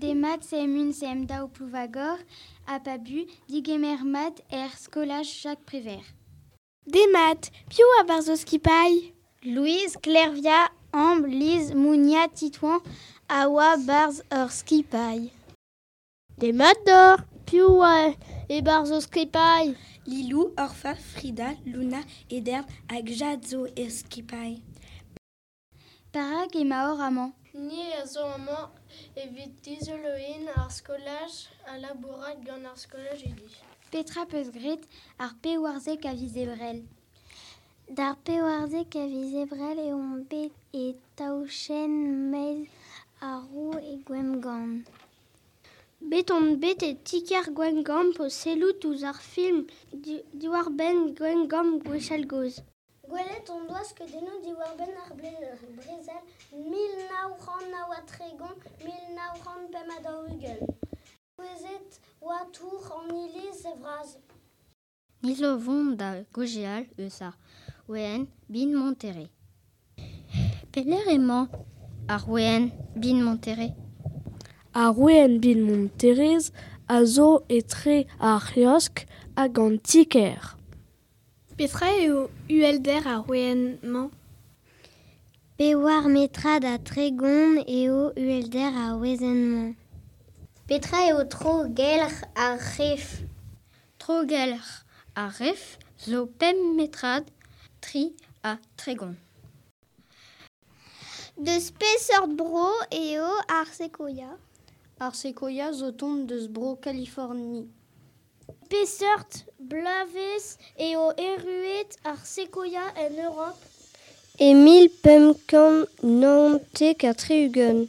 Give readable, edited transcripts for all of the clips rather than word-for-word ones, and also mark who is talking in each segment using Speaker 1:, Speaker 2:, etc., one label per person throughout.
Speaker 1: Demat CM1 CM2 au Plouvagor, à Pabu, Digemer Mat, Scolage Jacques Prévert.
Speaker 2: Demat, Pio à Barzoskipai.
Speaker 1: Louise, Clervia, Ambre, Lise, Mounia, Titouan, Awa, Barz, Skipai.
Speaker 2: Demat d'or, Pio et Barzoskipai.
Speaker 3: Lilou, Orpha, Frida, Luna et Dern, Agjadzo et Skipai.
Speaker 1: Parag et Maor Amant.
Speaker 4: Ni a zo amañ evit dizoloen ar skolaj a labourat gant ar skolaj edi.
Speaker 1: Petra peus grit ar pewarzek a vizebrel.
Speaker 5: D'ar pewarzek a vizebrel e on bet e taouchen meil a roue e gwemgam.
Speaker 2: Bet on bet e tikar gwengam po selout ouz ar film diwar ben gwengam gwechal goz.
Speaker 5: Gwelet on doaz que deno diwar ben ar brezel 1993 1935 Gwezet oa tour an iliz e vraz.
Speaker 6: Nilo vont da gojeal eus ar oen bin Monterrey. Pelec'h emañ ar oen bin Monterrey?
Speaker 7: Ar oen bin Monterrez a zo etre ar c'hiosk hag an tiker.
Speaker 2: Petra eo uelder ar oenman.
Speaker 5: Pewar metrad a tregont eo uelder a wezenman.
Speaker 1: Petra eo tro gelc'h ar ref.
Speaker 6: Tro gelc'h ar ref zo 5 metrad tri a tregont.
Speaker 5: Deus peseurt bro eo ar sekoia.
Speaker 6: Ar sekoia zo tont deus bro Californie.
Speaker 2: Peseurt blavez eo eruet ar sekoia en Europe.
Speaker 5: E 1594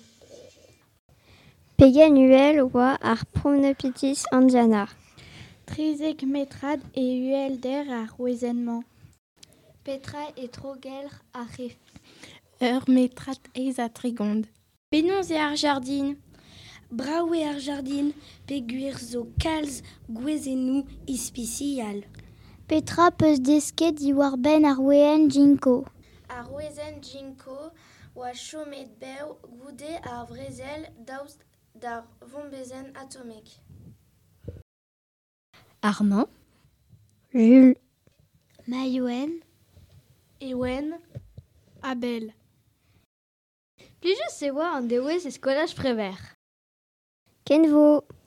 Speaker 5: Pegen uel oa ar Promnopitis indiana.
Speaker 1: 30 metrad e uelder ar wezenman.
Speaker 2: Petra e tro gelc'h ar ref.
Speaker 1: Ur metrad eiz a tregont.
Speaker 3: Penonz e ar jardin. Braou e ar jardin, peguir zo kalz gwezennoù ispicial.
Speaker 5: Petra peus desket diwar ben ar oen jinko.
Speaker 4: Ar wezen jinko oa chomet bev goude ar vrezel daoust d'ar vombezen atomek.
Speaker 6: Armand,
Speaker 5: Jules,
Speaker 2: Mayouen, Ewen, Abel. Plijus se oa an deouez e skolaj Prévert.
Speaker 5: Kenvo.